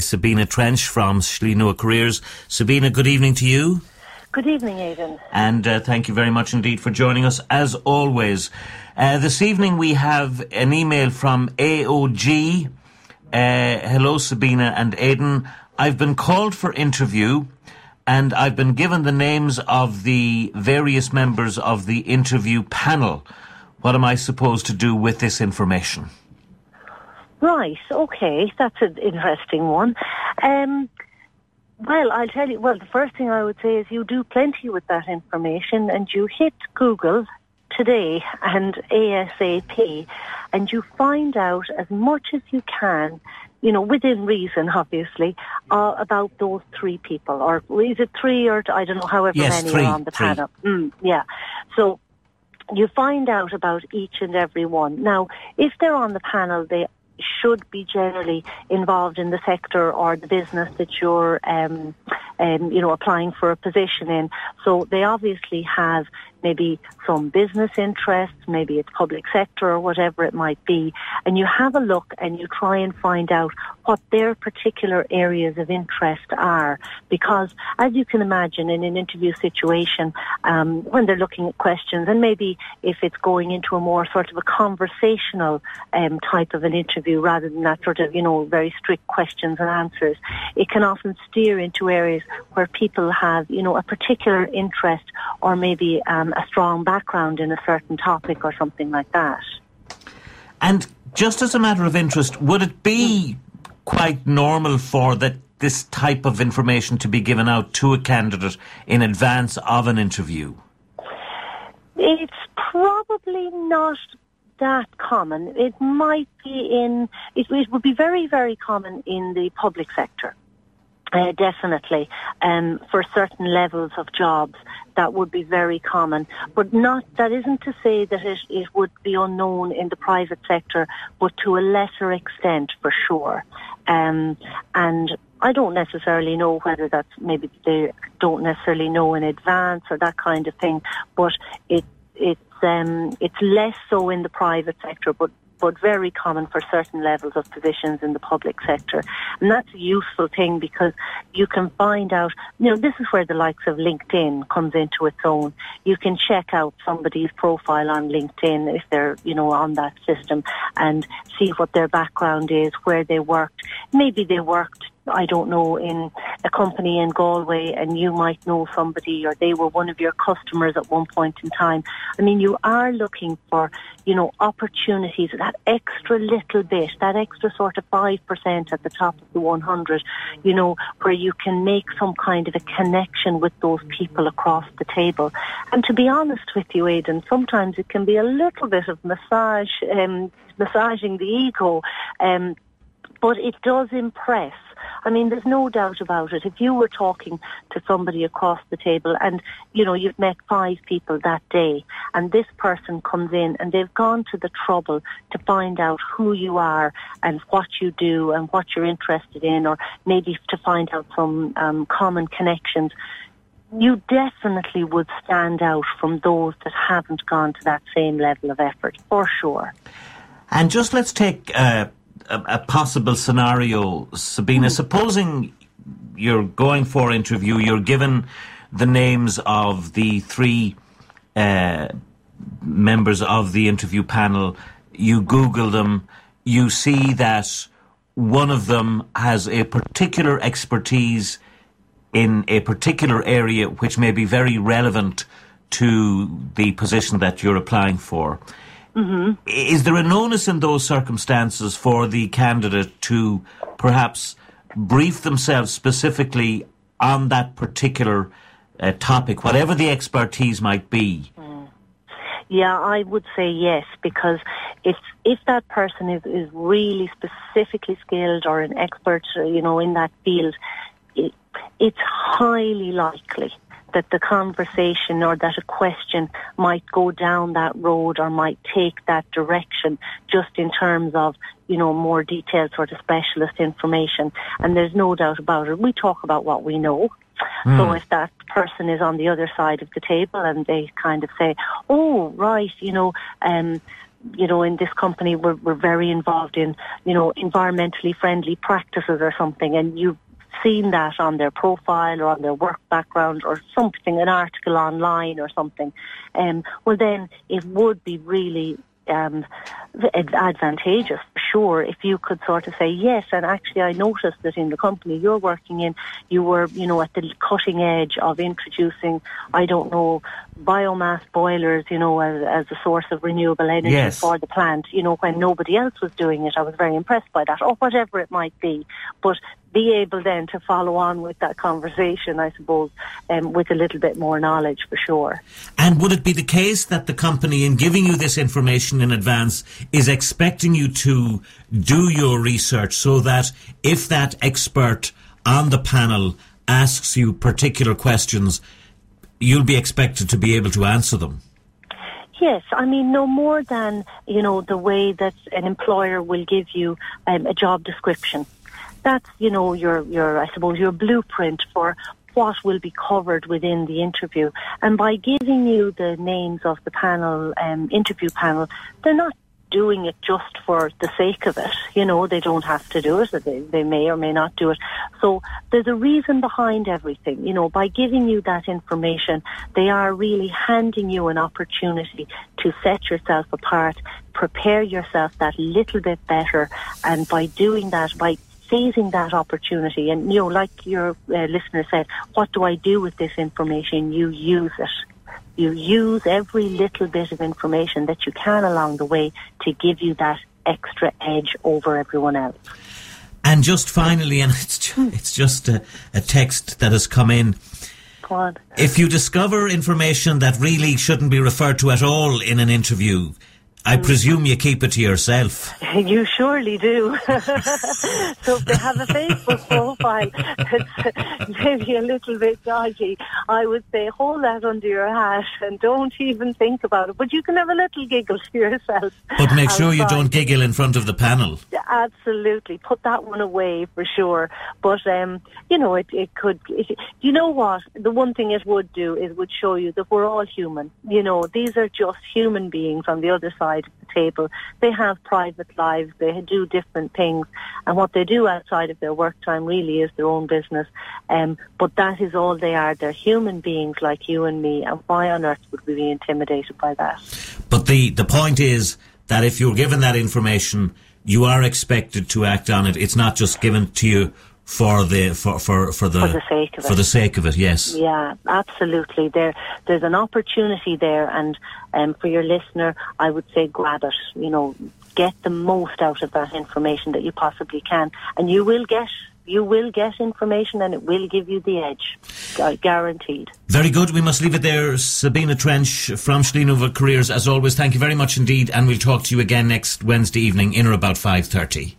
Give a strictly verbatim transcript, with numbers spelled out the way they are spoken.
Sabina Trench from Schleenua Careers. Sabina, good evening to you. Good evening, Aidan. And uh, thank you very much indeed for joining us, as always. Uh, this evening we have an email from A O G. Uh, hello, Sabina and Aidan. I've been called for interview, and I've been given the names of the various members of the interview panel. What am I supposed to do with this information? Right, okay, that's an interesting one. Um, well, I'll tell you, well, the first thing I would say is you do plenty with that information, and you hit Google today and ASAP, and you find out as much as you can, you know, within reason, obviously, uh, about those three people. Or is it three or, I don't know, however yes, many three, are on the three. panel. Mm, yeah, so you find out about each and every one. Now, if they're on the panel, they should be generally involved in the sector or the business that you're, um, um, you know, applying for a position in. So they obviously have maybe some business interests, maybe it's public sector or whatever it might be, and you have a look and you try and find out what their particular areas of interest are. Because, as you can imagine, in an interview situation, um, when they're looking at questions, and maybe if it's going into a more sort of a conversational um, type of an interview rather than that sort of, you know, very strict questions and answers, it can often steer into areas where people have, you know, a particular interest or maybe um, a strong background in a certain topic or something like that. And just as a matter of interest, would it be quite normal for that this type of information to be given out to a candidate in advance of an interview? It's probably not that common. It might be in, it, it would be very, very common in the public sector. Uh, definitely. Um, for certain levels of jobs, that would be very common. But not, that isn't to say that it, it would be unknown in the private sector, but to a lesser extent for sure. Um, and I don't necessarily know whether that's, maybe they don't necessarily know in advance or that kind of thing, but it, it's, um, it's less so in the private sector, but but very common for certain levels of positions in the public sector. And that's a useful thing because you can find out, you know, this is where the likes of LinkedIn comes into its own. You can check out somebody's profile on LinkedIn if they're, you know, on that system and see what their background is, where they worked. Maybe they worked, I don't know, in a company in Galway and you might know somebody or they were one of your customers at one point in time. I mean, you are looking for, you know, opportunities, that extra little bit, that extra sort of five percent at the top of the one hundred, you know, where you can make some kind of a connection with those people across the table. And to be honest with you, Aidan, sometimes it can be a little bit of massage, um, massaging the ego, um, but it does impress. I mean, there's no doubt about it. If you were talking to somebody across the table and, you know, you've met five people that day and this person comes in and they've gone to the trouble to find out who you are and what you do and what you're interested in, or maybe to find out some um, common connections, you definitely would stand out from those that haven't gone to that same level of effort, for sure. And just let's take Uh A, a possible scenario, Sabina. Mm. Supposing you're going for interview, you're given the names of the three uh, members of the interview panel, you Google them, you see that one of them has a particular expertise in a particular area which may be very relevant to the position that you're applying for. Mm-hmm. Is there an onus in those circumstances for the candidate to perhaps brief themselves specifically on that particular uh, topic, whatever the expertise might be? Mm. Yeah, I would say yes, because if if that person is, is really specifically skilled or an expert, you know, in that field, it, it's highly likely that the conversation or that a question might go down that road or might take that direction just in terms of, you know, more detailed sort of specialist information. And there's no doubt about it. We talk about what we know. Mm. So if that person is on the other side of the table and they kind of say, oh, right, you know, um, you know, in this company, we're, we're very involved in, you know, environmentally friendly practices or something, and you've seen that on their profile or on their work background or something, an article online or something, um, well then it would be really um, advantageous, for sure, if you could sort of say, yes, and actually I noticed that in the company you're working in, you were, you know, at the cutting edge of introducing, I don't know, biomass boilers, you know, as, as a source of renewable energy yes. for the plant, you know, when nobody else was doing it. I was very impressed by that, or whatever it might be. But be able then to follow on with that conversation, I suppose, um, with a little bit more knowledge, for sure. And would it be the case that the company, in giving you this information in advance, is expecting you to do your research so that if that expert on the panel asks you particular questions, you'll be expected to be able to answer them? Yes, I mean, no more than, you know, the way that an employer will give you um, a job description. That's, you know, your, your, I suppose, your blueprint for what will be covered within the interview. And by giving you the names of the panel, um, interview panel, they're not doing it just for the sake of it. You know, they don't have to do it, or they, they may or may not do it. So there's a reason behind everything. You know, by giving you that information, they are really handing you an opportunity to set yourself apart, prepare yourself that little bit better, and by doing that, by seizing that opportunity, and, you know, like your uh, listener said, what do I do with this information? You use it. You use every little bit of information that you can along the way to give you that extra edge over everyone else. And just finally, and it's just, it's just a, a text that has come in. Go on. If you discover information that really shouldn't be referred to at all in an interview, I presume you keep it to yourself. You surely do. So if they have a Facebook profile that's maybe a little bit dodgy, I would say hold that under your hat and don't even think about it. But you can have a little giggle to yourself. But make sure you don't giggle in front of the panel. Absolutely. Put that one away for sure. But, um, you know, it, it could... It, you know what? The one thing it would do is would show you that we're all human. You know, these are just human beings on the other side of the table. They have private lives, they do different things, and what they do outside of their work time really is their own business, um, but that is all they are. They're human beings like you and me, and why on earth would we be intimidated by that? But the, the point is that if you're given that information, you are expected to act on it. It's not just given to you for the for for for the, for the sake of it. For the sake of it, yes. Yeah, absolutely. There, there's an opportunity there, and um, for your listener, I would say grab it. You know, get the most out of that information that you possibly can, and you will get you will get information, and it will give you the edge, uh, guaranteed. Very good. We must leave it there. Sabina Trench from Schlienhofer Careers, as always. Thank you very much indeed, and we'll talk to you again next Wednesday evening in or about five thirty.